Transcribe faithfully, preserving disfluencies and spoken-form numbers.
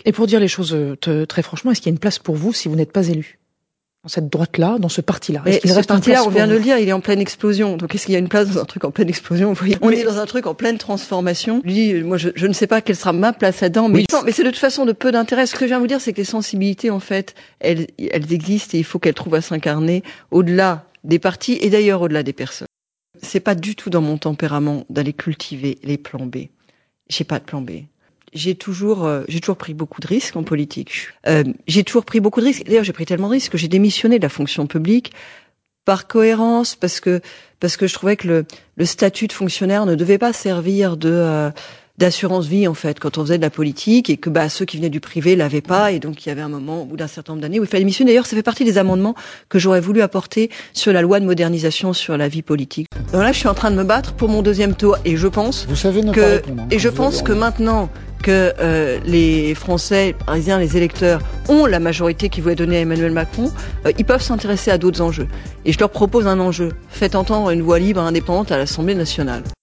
Et pour dire les choses euh, très franchement, est-ce qu'il y a une place pour vous si vous n'êtes pas élu ? Dans cette droite-là, dans ce parti-là. Mais ce parti-là, on vient de vous le dire, il est en pleine explosion. Donc, est-ce qu'il y a une place dans un truc en pleine explosion? Vous voyez, on mais... est dans un truc en pleine transformation. Lui, moi, je, je ne sais pas quelle sera ma place là-dedans, mais, oui. non, mais c'est de toute façon de peu d'intérêt. Ce que je viens de vous dire, c'est que les sensibilités, en fait, elles, elles existent et il faut qu'elles trouvent à s'incarner au-delà des partis et d'ailleurs au-delà des personnes. C'est pas du tout dans mon tempérament d'aller cultiver les plans B. J'ai pas de plan B. J'ai toujours, euh, j'ai toujours pris beaucoup de risques en politique. Euh, j'ai toujours pris beaucoup de risques. D'ailleurs, j'ai pris tellement de risques que j'ai démissionné de la fonction publique par cohérence, parce que parce que je trouvais que le, le statut de fonctionnaire ne devait pas servir de euh, d'assurance vie en fait quand on faisait de la politique, et que bah ceux qui venaient du privé l'avaient pas, et donc il y avait un moment au bout d'un certain nombre d'années où il fallait démissionner. D'ailleurs, ça fait partie des amendements que j'aurais voulu apporter sur la loi de modernisation sur la vie politique. Donc là, je suis en train de me battre pour mon deuxième tour, et je pense Vous savez ne que pas répondre, hein, et je pense que maintenant que euh, les Français, Parisiens, les électeurs ont la majorité qu'ils voulaient donner à Emmanuel Macron, euh, ils peuvent s'intéresser à d'autres enjeux. Et je leur propose un enjeu. Faites entendre une voix libre et indépendante à l'Assemblée nationale.